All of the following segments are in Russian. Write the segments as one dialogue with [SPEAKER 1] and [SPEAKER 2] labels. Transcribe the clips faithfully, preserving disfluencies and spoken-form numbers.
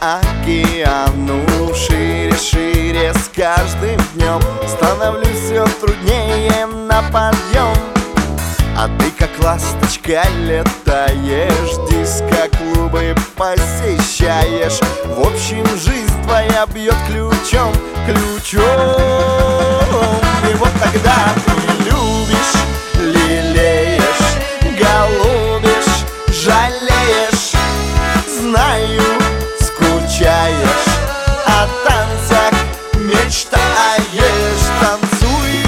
[SPEAKER 1] океану, шире, шире с каждым днем становлюсь все труднее на подъем. А ты как ласточка летаешь, диско-клубы посещаешь. В общем, жизнь твоя бьет ключом, ключом. И вот тогда ты любишь, лелеешь, голубишь, жалеешь. Знаю, скучаешь, о танцах мечтаешь. Танцуй,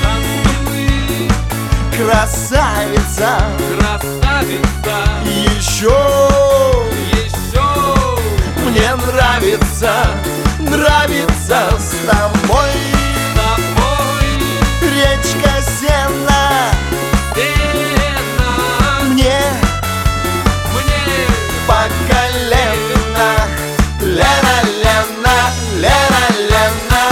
[SPEAKER 1] красавица,
[SPEAKER 2] красавица,
[SPEAKER 1] еще,
[SPEAKER 2] еще
[SPEAKER 1] мне нравится, нравится с тобой.
[SPEAKER 2] с тобой.
[SPEAKER 1] Речка Сена,
[SPEAKER 2] Сена,
[SPEAKER 1] мне
[SPEAKER 2] мне
[SPEAKER 1] по колено. Лена, Лена, Лена, Лена.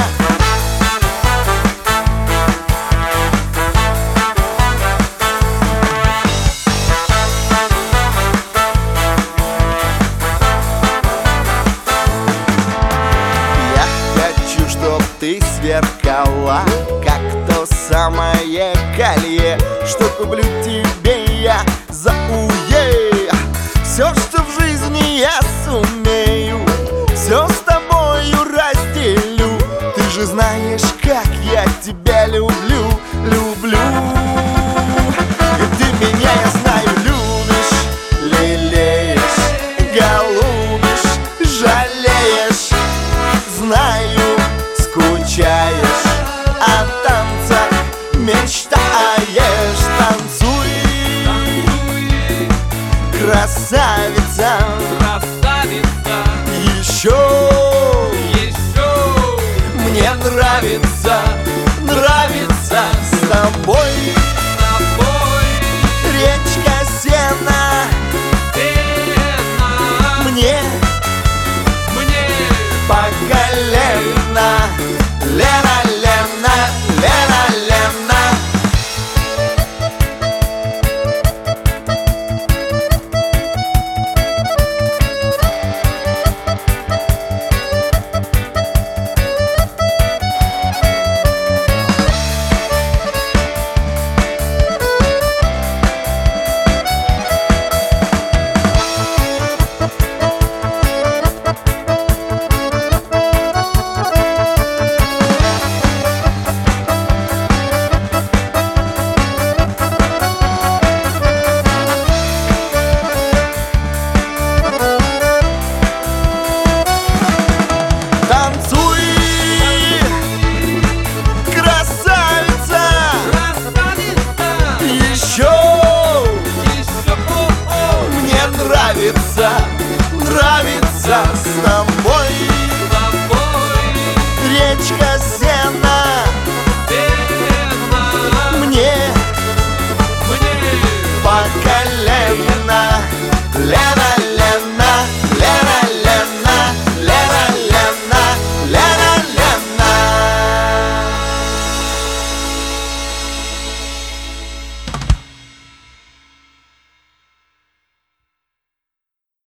[SPEAKER 1] Я хочу, чтоб ты сверкала, как то самое колье, что куплю тебе я за уе. Все, что в жизни я сумею, все с тобою разделю. Ты же знаешь, как я тебя люблю, люблю. И ты меня, я знаю, любишь, лелеешь, голубишь, жалеешь. Знаю, скучаешь, о танцах мечтаешь. Танцуй, красавица,
[SPEAKER 2] красавица,
[SPEAKER 1] еще,
[SPEAKER 2] еще
[SPEAKER 1] мне нравится, нравится с тобой.
[SPEAKER 2] с тобой.
[SPEAKER 1] Речка Сена,
[SPEAKER 2] Сена,
[SPEAKER 1] мне
[SPEAKER 2] мне
[SPEAKER 1] по колено. Лена, Лена, Лена, Лена. Танцуй, красавица,
[SPEAKER 2] красавица,
[SPEAKER 1] еще,
[SPEAKER 2] еще о, о.
[SPEAKER 1] мне нравится, нравится с тобой.